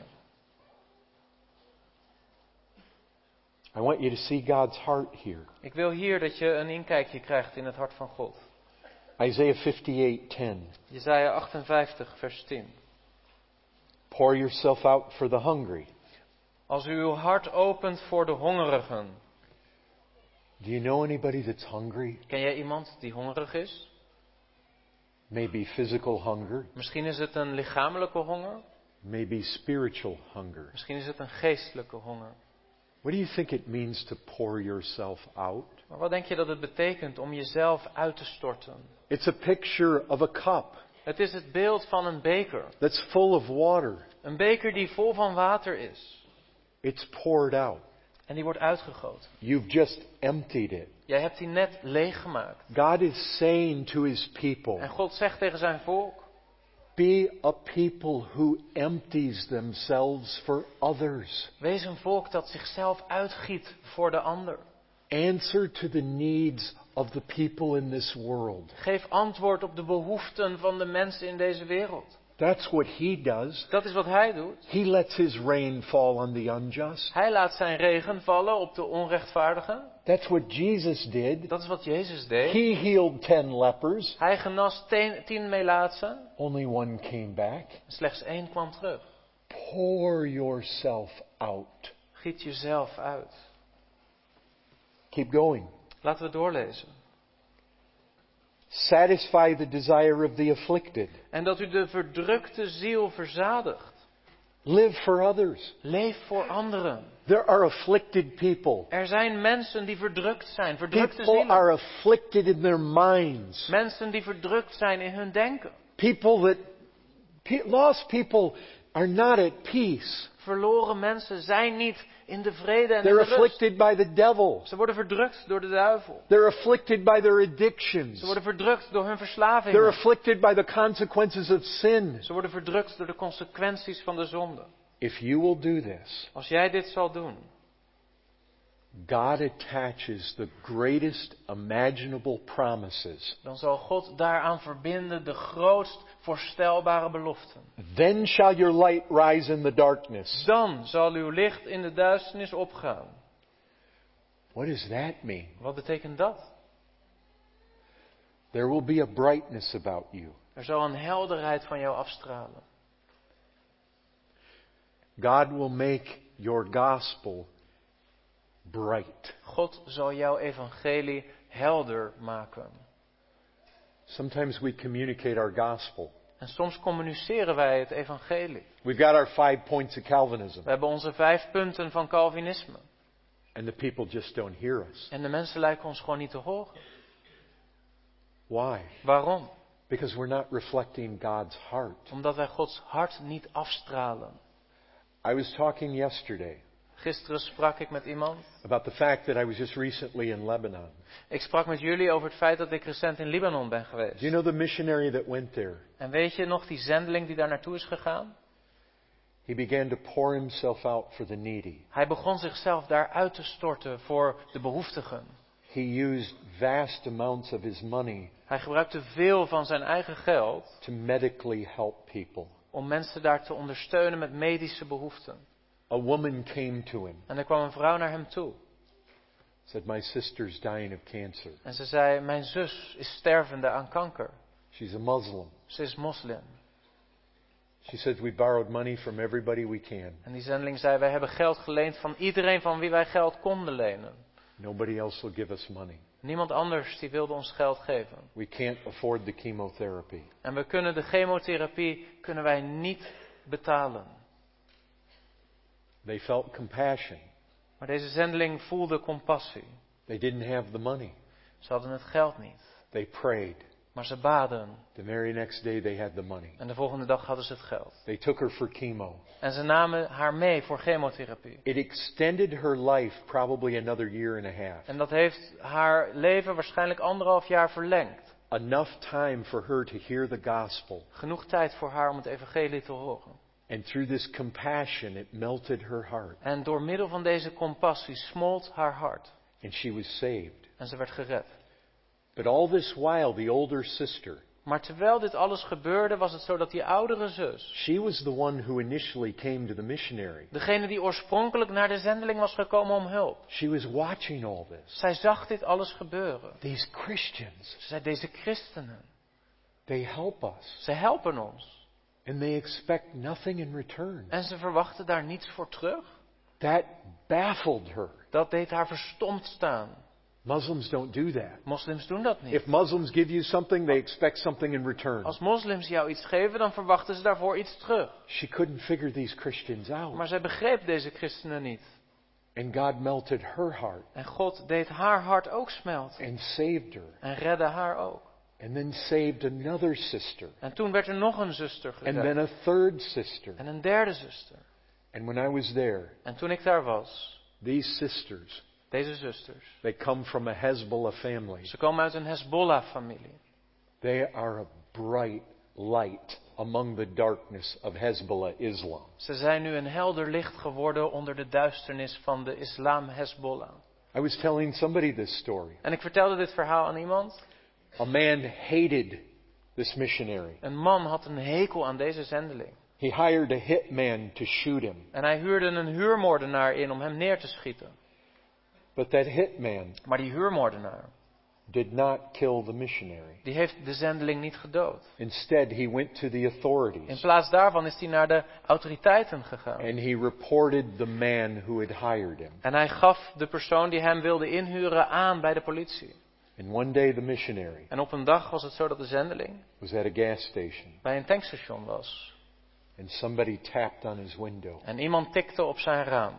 I want you to see God's heart here. Ik wil hier dat je een inkijkje krijgt in het hart van God. Isaiah 58:10. Jesaja 58 vers 10. Pour yourself out for the hungry. Als u uw hart opent voor de hongerigen. Do you know anybody that's hungry? Ken jij iemand die hongerig is? Maybe physical hunger, Misschien is het een lichamelijke honger. maybe spiritual hunger. Misschien is het een geestelijke honger. What do you think it means to pour yourself out? Maar wat denk je dat het betekent om jezelf uit te storten? It's a picture of a cup Het is het beeld van een beker. that's full of water. Een beker die vol van water is. It's poured out. En die wordt uitgegoten. You've just emptied it. Jij hebt die net leeggemaakt. God is saying to His En people, God zegt tegen zijn volk. be a people who empties themselves for others. Wees een volk dat zichzelf uitgiet voor de ander. Answer to the needs of the people in this world. Geef antwoord op de behoeften van de mensen in deze wereld. That's what He does. Dat is wat hij doet. He lets His rain fall on the unjust. Hij laat zijn regen vallen op de onrechtvaardigen. That's what Jesus did. Dat is wat Jezus deed. He healed 10 lepers. Hij genas 10 melaatsen. Only one came back. Slechts 1 kwam terug. Pour yourself out. Giet jezelf uit. Keep going. Laten we doorlezen. Satisfy the desire of the afflicted. En dat u de verdrukte ziel verzadigt. Live for others. Leef voor anderen. There are afflicted people. Er zijn mensen die verdrukt zijn. Verdrukte People zielen. are afflicted in their minds. Mensen die verdrukt zijn in hun denken. Lost people are not at peace. Verloren mensen zijn niet in de vrede en in They're de rust. afflicted by the devil. Ze worden verdrukt door de duivel. They're afflicted by their addictions. Ze worden verdrukt door hun They're verslavingen. afflicted by the consequences of sin. Ze worden verdrukt door de consequenties van de zonde. If you will do this, Als jij dit zal doen, God attaches the greatest imaginable promises. dan zal God daaraan verbinden de grootst voorstelbare beloften. Then shall your light rise in the darkness. Dan zal uw licht in de duisternis opgaan. What does that mean? Wat betekent dat? There will be a brightness about you. Er zal een helderheid van jou afstralen. God will make your gospel bright. God zal jouw evangelie helder maken. Sometimes we communicate our gospel. En soms communiceren wij het evangelie. We've got our 5 points of Calvinism. We hebben onze 5 punten van Calvinisme. And the people just don't hear us. En de mensen lijken ons gewoon niet te horen. Why? Waarom? Because we're not reflecting God's heart. Omdat wij Gods hart niet afstralen. I was talking yesterday Gisteren sprak ik met iemand. about the fact that I was just recently in Lebanon. Ik sprak met jullie over het feit dat ik recent in Libanon ben geweest. Do you know the missionary that went there? En weet je nog die zendeling die daar naartoe is gegaan? He began to pour himself out for the needy. Hij begon zichzelf daar uit te storten voor de behoeftigen. He used vast amounts of his money Hij gebruikte veel van zijn eigen geld to medically help people. om mensen daar te ondersteunen met medische behoeften. A woman came to him, En er kwam een vrouw naar hem toe. said, "My sister's dying of cancer. En ze zei, mijn zus is stervende aan kanker. She's a Muslim." Ze is moslim. She said, "We borrowed money from everybody we can. En die zendeling zei, wij hebben geld geleend van iedereen van wie wij geld konden lenen. Nobody else will give us money. Niemand anders die wilde ons geld geven. We can't afford the chemotherapy." En we kunnen de chemotherapie niet betalen. They felt compassion. Maar deze zendeling voelde compassie. They didn't have the money. Ze hadden het geld niet. They prayed. Maar ze baden. The very next day they had the money. En de volgende dag hadden ze het geld. They took her for chemo. En ze namen haar mee voor chemotherapie. It extended her life probably another year and a half. En dat heeft haar leven waarschijnlijk 1,5 jaar verlengd. Enough time for her to hear the gospel. Genoeg tijd voor haar om het evangelie te horen. And through this compassion, it melted her heart. En door middel van deze compassie smolt haar hart. And she was saved. En ze werd gered. But all this while, the older sister, Maar terwijl dit alles gebeurde, was het zo dat die oudere zus, she was the one who initially came to the missionary. degene die oorspronkelijk naar de zendeling was gekomen om hulp. She was watching all this. Zij zag dit alles gebeuren. These Christians, Ze zei, deze christenen, they help us. ze helpen ons. And they expect nothing in return. En ze verwachten daar niets voor terug. That baffled her. Dat deed haar verstomd staan. Muslims don't do that. Moslims doen dat niet. If Muslims give you something, they expect something in return. Als moslims jou iets geven, dan verwachten ze daarvoor iets terug. She couldn't figure these Christians out. Maar zij begreep deze christenen niet. And God melted her heart En God deed haar hart ook smelten. and saved her. En redde haar ook. And then saved another sister. En toen werd er nog een zuster And then gered. a third sister. En een derde zuster. And when I was there, En toen ik daar was, these sisters, deze zusters, they come from a Hezbollah family. ze komen uit een Hezbollah-familie. They are a bright light among the darkness of Hezbollah Islam. Ze zijn nu een helder licht geworden onder de duisternis van de islam Hezbollah. I was telling somebody this story. En ik vertelde dit verhaal aan iemand. A man hated this missionary. Een man had een hekel aan deze zendeling. He hired a hitman to shoot him. En hij huurde een huurmoordenaar in om hem neer te schieten. But that hitman Maar die huurmoordenaar, did not kill the missionary. die heeft de zendeling niet gedood. Instead, he went to the In authorities plaats daarvan is hij naar de autoriteiten gegaan. and he reported the man who had hired him. En hij gaf de persoon die hem wilde inhuren aan bij de politie. And one day the missionary En op een dag was het zo dat de zendeling was at a gas station bij een tankstation was. and somebody tapped on his window. En iemand tikte op zijn raam.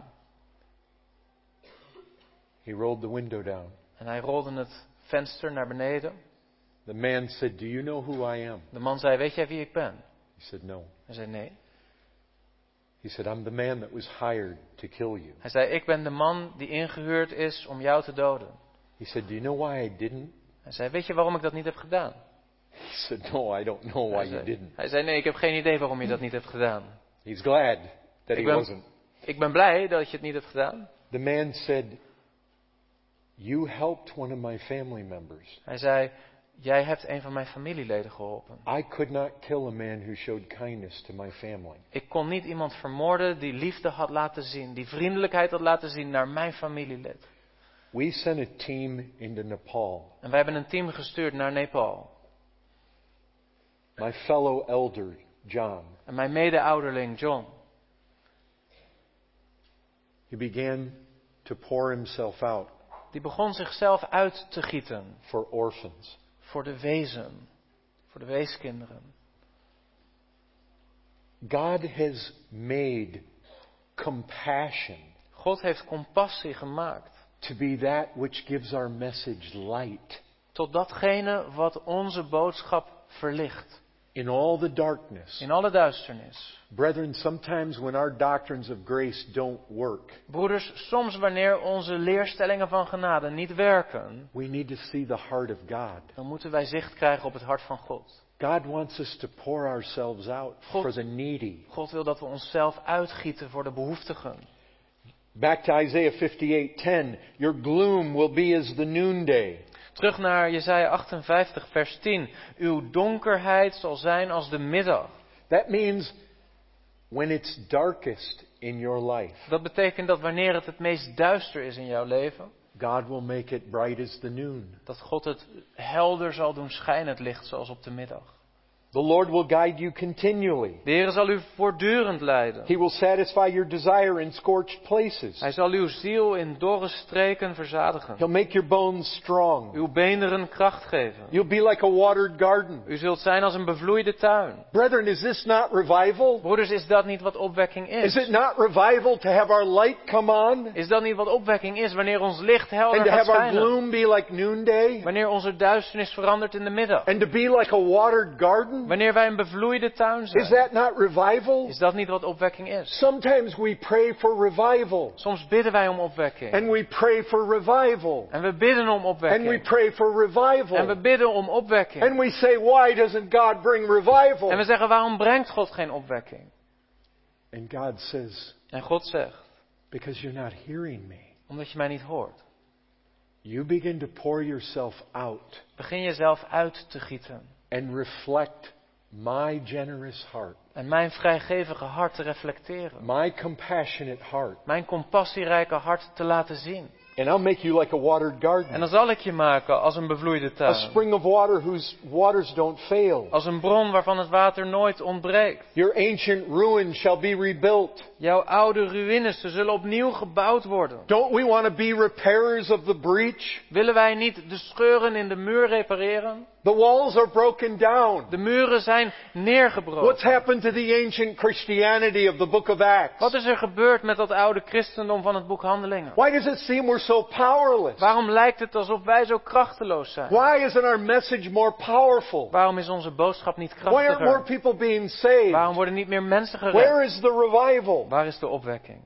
He rolled the window down. En hij rolde het venster naar beneden. The man said, "Do you know who I am?" De man zei, weet jij wie ik ben? He said, "No." Hij zei, nee. He said, "I'm the man that was hired to kill you." Hij zei, ik ben de man die ingehuurd is om jou te doden. He said, "Do you know why I didn't?" Hij zei, weet je waarom ik dat niet heb gedaan? He said, "No, I don't know why you didn't." Hij zei, nee, ik heb geen idee waarom je dat niet hebt gedaan. He's glad that he Ik ben- wasn't. Ik ben blij dat je het niet hebt gedaan. The man said, "You helped one of my family members. Hij zei, jij hebt een van mijn familieleden geholpen. I could not kill a man who showed kindness to my family." Ik kon niet iemand vermoorden die liefde had laten zien, die vriendelijkheid had laten zien naar mijn familielid. We sent a team into Nepal. En wij hebben een team gestuurd naar Nepal. My fellow elder, John, En mijn mede-ouderling John, he began to pour himself out die begon zichzelf uit te gieten for orphans. voor de wezen, voor de weeskinderen. God has made compassion God heeft compassie gemaakt to be that which gives our message light tot datgene wat onze boodschap verlicht. In all the darkness. In alle duisternis. Brethren, sometimes when our doctrines of grace don't work, Broeders, soms wanneer onze leerstellingen van genade niet werken, we need to see the heart of God. dan moeten wij zicht krijgen op het hart van God. God wants us to pour ourselves out God- for the needy. God wil dat we onszelf uitgieten voor de behoeftigen. Back to Isaiah 58:10. Your gloom will be as the noonday. Terug naar Jesaja 58 vers 10. Uw donkerheid zal zijn als de middag. That means when it's darkest in your life, Dat betekent dat wanneer het meest duister is in jouw leven, God will make it bright as the noon. dat God het helder zal doen schijnen, het licht zoals op de middag. The Lord will guide you continually. De Heer zal u voortdurend leiden. He will satisfy your desire in scorched places. Hij zal uw ziel in dorre streken verzadigen. He'll make your bones strong. Uw beenderen kracht geven. You'll be like a watered garden. U zult zijn als een bevloeide tuin. Brethren, is this not revival? Broeders, is dat niet wat opwekking Is it is? not revival to have our light come on Is dat niet wat opwekking is wanneer ons licht helder and to gaat have our schijnen? gloom be like noonday Wanneer onze duisternis verandert in de middag? and to be like a watered garden? Wanneer wij een bevloeide tuin Is zijn? that not revival? Is dat niet wat opwekking is? Sometimes we pray for revival Soms bidden wij om opwekking. and we pray for revival En we bidden om and we opwekking. pray for En we revival bidden om opwekking. and we say, why doesn't God bring En we revival? zeggen, waarom brengt God geen opwekking? And God says, En God zegt, because you're not hearing me. omdat je mij niet hoort. You begin to pour yourself out Begin jezelf uit te gieten. and reflect my generous heart, En mijn vrijgevige hart te reflecteren. my compassionate heart. Mijn compassierijke hart te laten zien. And I'll make you like a watered En garden, dan zal ik je maken als een bevloeide a tuin. spring of water whose waters don't fail. Als een bron waarvan het water nooit ontbreekt. Your ancient ruins shall be rebuilt. Jouw oude ruïnes, ze zullen opnieuw gebouwd worden. Don't we want to be repairers of the breach? Willen wij niet de scheuren in de muur repareren? The walls are broken down. De muren zijn What's neergebroken. happened to the ancient Christianity of the book of Acts? Wat is er gebeurd met dat oude christendom van het boek Handelingen? Why does it seem we're so powerless? Waarom lijkt het alsof wij zo krachteloos zijn? Why isn't our message more powerful? Waarom is onze boodschap niet Why aren't more krachtiger? people being saved? Waarom worden niet meer mensen gered? Where is the revival? Waar is de opwekking?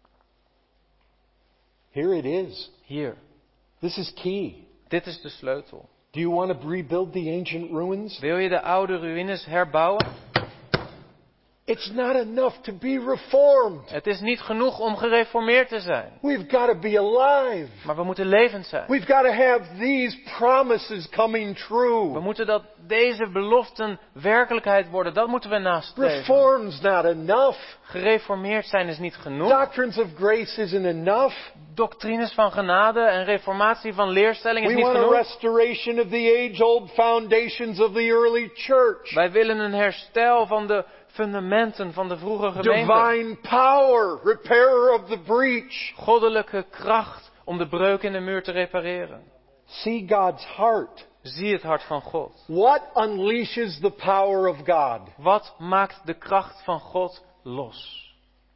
Here it is. Hier. This is key. Dit is de sleutel. Do you want to rebuild the ancient ruins? Wil je de oude ruïnes herbouwen? It's not enough to be reformed. Het is niet genoeg om gereformeerd te zijn. We've got to be alive. Maar we moeten levend zijn. We've got to have these promises coming We true. moeten dat deze beloften werkelijkheid worden. Dat moeten we nastreven. Reform's not enough. Gereformeerd zijn is niet genoeg. Doctrines of grace isn't enough. Doctrines van genade en reformatie van leerstelling is We niet want a genoeg. restoration of the age-old foundations of the early church. Wij willen een herstel van de fundamenten van de vroege gemeente. Divine power, repairer of the breach. Goddelijke kracht om de breuk in de muur te repareren. See God's heart. Zie het hart van God. What unleashes the power of God? Wat maakt de kracht van God los?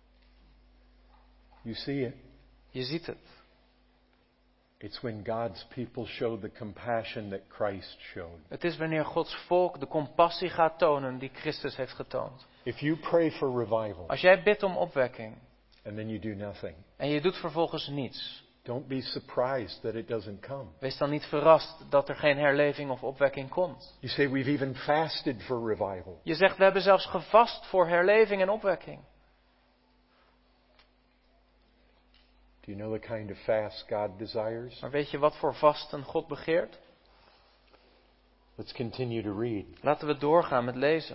You see it. Je ziet het. It's when God's people show the compassion that Christ showed. Het is wanneer Gods volk de compassie gaat tonen die Christus heeft getoond. If you pray for revival Als jij bidt om opwekking and then you do nothing, en je doet vervolgens niets, don't be surprised that it doesn't come. wees dan niet verrast dat er geen herleving of opwekking komt. You say we've even fasted for revival. Je zegt we hebben zelfs gevast voor herleving en opwekking. Do you know the kind of fast God desires? Maar weet je wat voor vasten God begeert? Let's continue to read. Laten we doorgaan met lezen.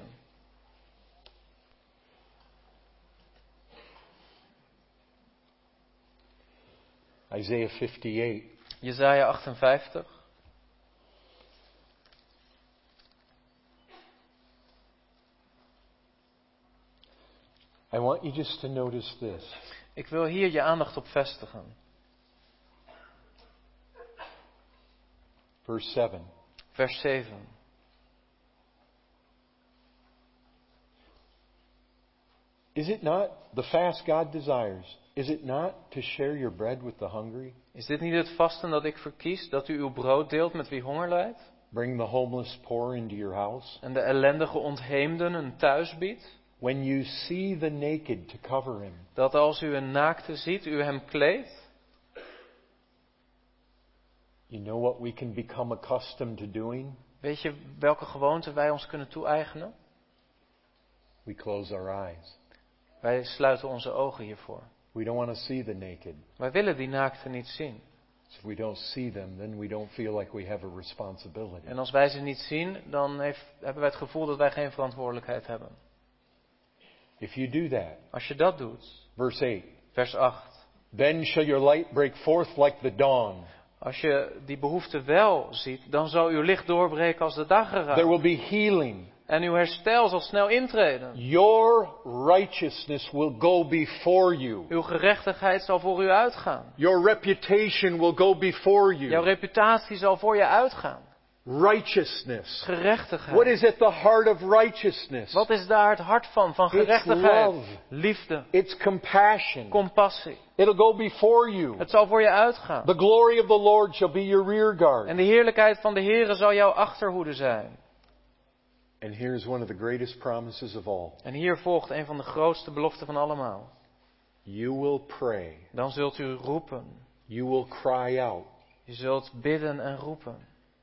Isaiah 58. Jesaja 58. I want you just to notice this. Ik wil hier je aandacht op vestigen. Verse 7. Vers 7. Is it not the fast God desires? Is it not to share your bread with the hungry? Is dit niet het vasten dat ik verkies, dat u uw brood deelt met wie honger lijdt? Bring the homeless poor into your house. En de ellendige ontheemden een thuis biedt. When you see the naked, to cover him. Dat als u een naakte ziet, u hem kleedt. You know what we can become accustomed to doing? Weet je welke gewoonte wij ons kunnen toe-eigenen? We close our eyes. Wij sluiten onze ogen hiervoor. We don't want to see the naked. Wij willen die naakten niet zien. So if we don't see them, then we don't feel like we have a responsibility. En als wij ze niet zien, dan hebben wij het gevoel dat wij geen verantwoordelijkheid hebben. If you do that, Als je dat doet, verse 8, vers 8. then shall your light break forth like the dawn. Als je die behoefte wel ziet, dan zal uw licht doorbreken als de dageraad. There will be healing. En uw herstel zal snel intreden. Your righteousness will go before you. Uw gerechtigheid zal voor u uitgaan. Your reputation will go before you. Jouw reputatie zal voor je uitgaan. Righteousness. Gerechtigheid. What is at the heart of righteousness? Wat is daar het hart van gerechtigheid? It's love. Liefde. It's compassion. Compassie. It'll go before you. Het zal voor je uitgaan. The glory of the Lord shall be your rear guard. En de heerlijkheid van de Heere zal jouw achterhoede zijn. And here's one of the greatest promises of all. En hier volgt een van de grootste beloften van allemaal. You will pray. Dan zult u roepen. You will cry out. Je zult bidden en roepen.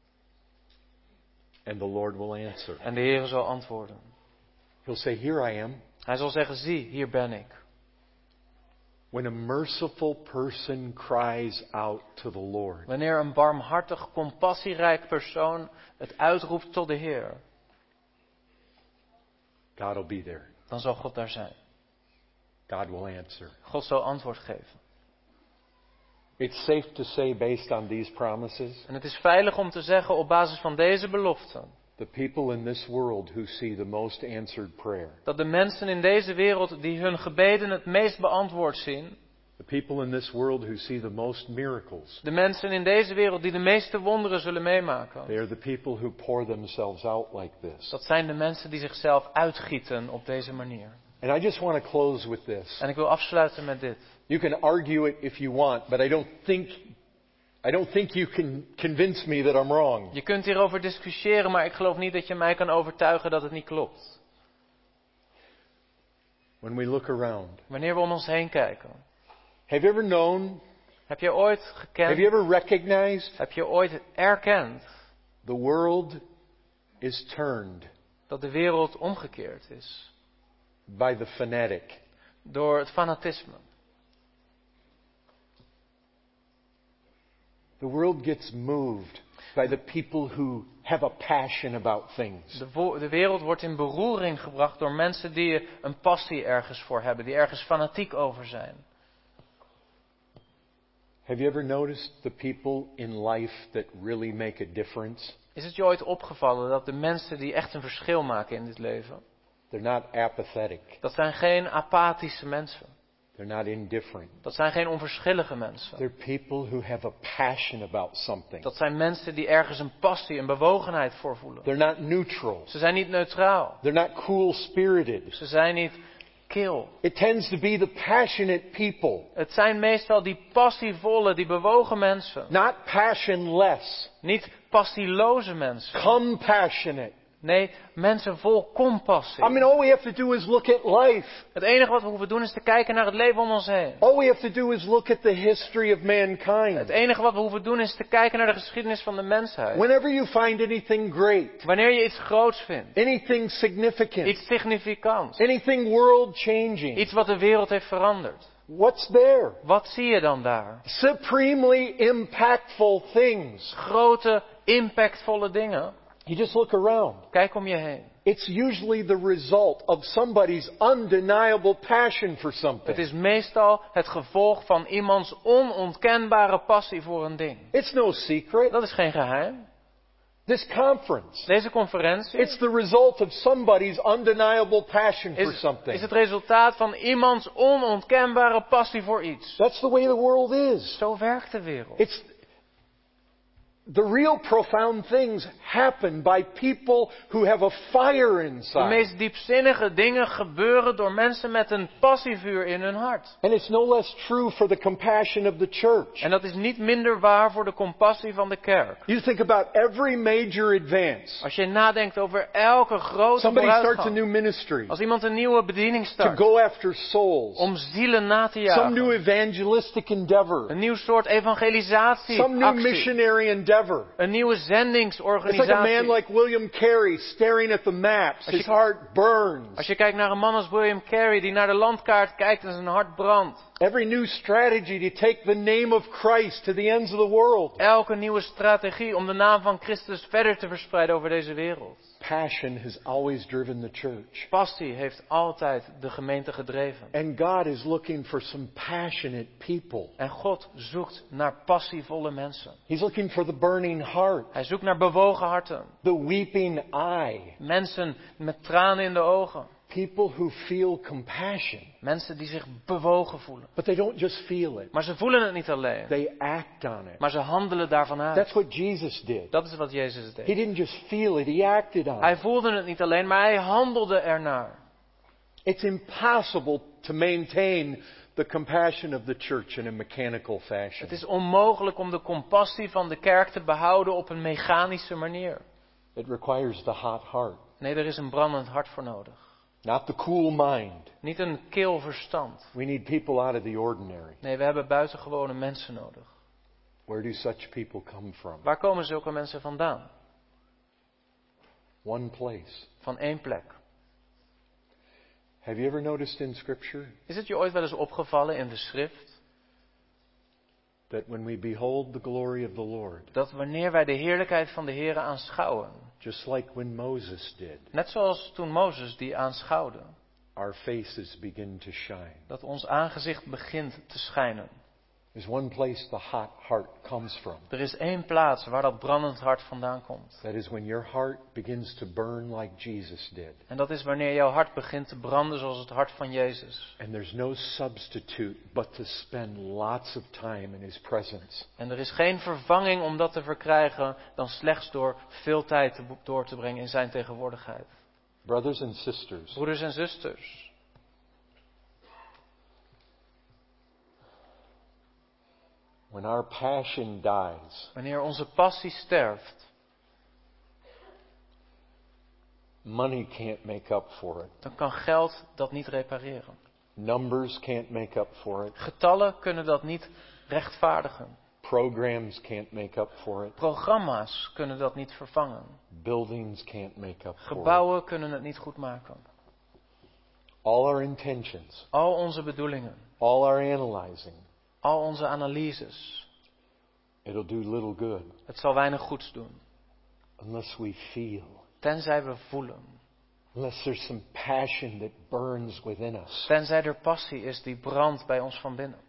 And the Lord will answer. En de Heere zal antwoorden. He'll say, here I am. Hij zal zeggen, zie, hier ben ik. When a merciful person cries out to the Lord. Wanneer een barmhartig, compassierijk persoon het uitroept tot de Heer. God will be there. Dan zal God daar zijn. God will answer. God zal antwoord geven. It's safe to say, based on these promises, En het is veilig om te zeggen op basis van deze beloften. the people in this world who see the most answered prayer, Dat de mensen in deze wereld die hun gebeden het meest beantwoord zien. the people in this world who see the most miracles, De mensen in deze wereld die de meeste wonderen zullen meemaken. they are the people who pour themselves out like this. Dat zijn de mensen die zichzelf uitgieten op deze manier. And I just want to close with this. En ik wil afsluiten met dit. You can argue it if you want, but I don't think you can convince me that I'm wrong. Je kunt hierover discussiëren, maar ik geloof niet dat je mij kan overtuigen dat het niet klopt. When we look around, Wanneer we om ons heen kijken. have you ever known, Heb je ooit have gekend, you ever recognized heb je ooit erkend the world is turned dat de wereld omgekeerd is by the fanatic? door het fanatisme? The world gets moved by the people who have a passion about things. De wereld wordt in beroering gebracht door mensen die een passie ergens voor hebben, die ergens fanatiek over zijn. Have you ever noticed the people in life that really make a difference? Is het je ooit opgevallen dat de mensen die echt een verschil maken in dit leven, They're not apathetic. dat zijn geen apathische mensen. They're not indifferent. Dat zijn geen onverschillige mensen. They're people who have a passion about something. Dat zijn mensen die ergens een passie, een bewogenheid voor voelen. They're not neutral. Ze zijn niet neutraal. They're not cool-spirited. Ze zijn niet kil. It tends to be the passionate people, Het zijn meestal die passievolle, die bewogen mensen. not passionless. Niet passieloze mensen. Compassionate. Nee, mensen vol compassie. I mean, all we have to do is look at life. Het enige wat we hoeven doen is te kijken naar het leven om ons heen. All we have to do is look at the history of Het mankind. enige wat we hoeven doen is te kijken naar de geschiedenis van de mensheid. Whenever you find anything great, Wanneer je iets groots vindt, anything significant, iets significants, anything world-changing, iets wat de wereld heeft veranderd, what's there? wat zie je dan daar? Supremely impactful things. Grote, impactvolle dingen. You just look around. Kijk om je heen. It's usually the result of somebody's undeniable passion for something. Het is meestal het gevolg van iemands onontkenbare passie voor een ding. It's no secret. Dat is geen geheim. This conference, Deze conferentie it's the result of somebody's undeniable passion for something. is het resultaat van iemands onontkenbare passie voor iets. That's the way the world is. Zo werkt de wereld. The real profound things happen by people who have a fire De inside. meest diepzinnige dingen gebeuren door mensen met een passievuur in hun hart. And it's no less true for the compassion of the church. En dat is niet minder waar voor de compassie van de kerk. You think about every major advance. Als je nadenkt over elke grote Somebody starts a vooruitgang. new ministry Als iemand een nieuwe bediening to start. go after souls. Om zielen na te Some new jagen. evangelistic endeavor. Een nieuw soort Some new evangelisatieactie. missionary endeavor. Een nieuwe It's like a man zendingsorganisatie. like William Carey staring at the maps. His heart burns. Als je kijkt naar een man als William Carey die naar de landkaart kijkt en zijn hart brandt. Every new strategy to take the name of Christ to the ends of the world. Elke nieuwe strategie om de naam van Christus verder te verspreiden over deze wereld. Passion has always driven the church. Passie heeft altijd de gemeente gedreven. And God is looking for some passionate people. En God zoekt naar passievolle mensen. He's looking for the burning heart, Hij zoekt naar bewogen harten. the weeping eye. Mensen met tranen in de ogen. People who feel compassion. Mensen die zich bewogen voelen. But they don't just feel it. Maar ze voelen het niet alleen. They act on it. Maar ze handelen daarvan uit. That's what Jesus did. Dat is wat Jezus He deed. didn't just feel it, he acted on Hij it. voelde het niet alleen, maar hij handelde ernaar. It's impossible to maintain the compassion of the church in a mechanical fashion. Het is onmogelijk om de compassie van de kerk te behouden op een mechanische manier. It requires the hot heart, Nee, er is een brandend hart voor nodig. not the cool mind. Niet een kil verstand. We need people out of the ordinary. Nee, we hebben buitengewone mensen nodig. Where do such people come from? Waar komen zulke mensen vandaan? One place. Van één plek. Have you ever noticed in Scripture Is het je ooit wel eens opgevallen in de schrift that when we behold the glory of the Lord, dat wanneer wij de heerlijkheid van de Heere aanschouwen, just like when Moses did, net zoals toen Mozes die aanschouwde, our faces begin to shine? dat ons aangezicht begint te schijnen. There's one place the hot heart comes from. Er is één plaats waar dat brandend hart vandaan komt. That is when your heart begins to burn like Jesus did. En dat is wanneer jouw hart begint te branden zoals het hart van Jezus. And there's no substitute but to spend lots of time in His presence. En er is geen vervanging om dat te verkrijgen dan slechts door veel tijd door te brengen in zijn tegenwoordigheid. Brothers and sisters, Broeders en zusters, when our passion dies, wanneer onze passie sterft, money can't make up for it. dan kan geld dat niet repareren. Numbers can't make up for it. Getallen kunnen dat niet rechtvaardigen. Programs can't make up for it. Programma's kunnen dat niet vervangen. Buildings can't make up for it. Gebouwen kunnen het niet goed maken. All our intentions, Al onze bedoelingen, all our analyzing, al onze analyses, it'll do little good het zal weinig goeds doen. unless we feel. Tenzij we voelen. Unless there's some passion that burns within us. Tenzij er passie is die brandt bij ons van binnen.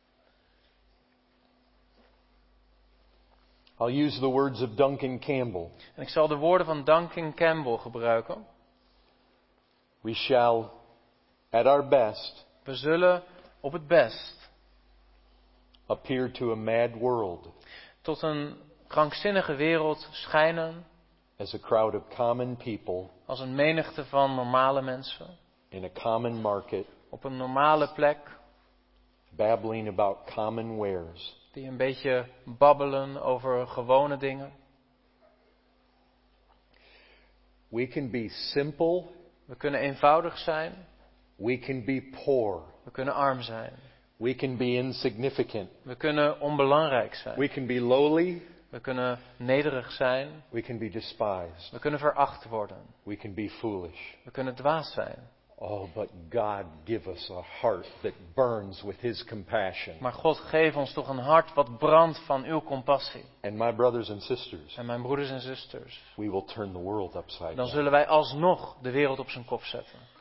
I'll use the words of Duncan Campbell. En ik zal de woorden van Duncan Campbell gebruiken. We shall, at our best, We zullen op het best appear to a mad world tot een krankzinnige wereld schijnen as a crowd of common people als een menigte van normale mensen in a common market, op een normale plek babbling about common wares. die een beetje babbelen over gewone dingen. We can be simple, We kunnen eenvoudig zijn, we can be poor, we kunnen arm zijn, we can be insignificant, we kunnen onbelangrijk zijn, we can be lowly, we kunnen nederig zijn, we can be despised, we kunnen veracht worden, we can be foolish. we kunnen dwaas zijn. Oh, but God give us a heart that burns with His compassion. Maar God, geef ons toch een hart wat brandt van uw compassie. And my brothers and sisters, En mijn broeders en zusters, we will turn the world upside dan down. zullen wij alsnog de wereld op zijn kop zetten.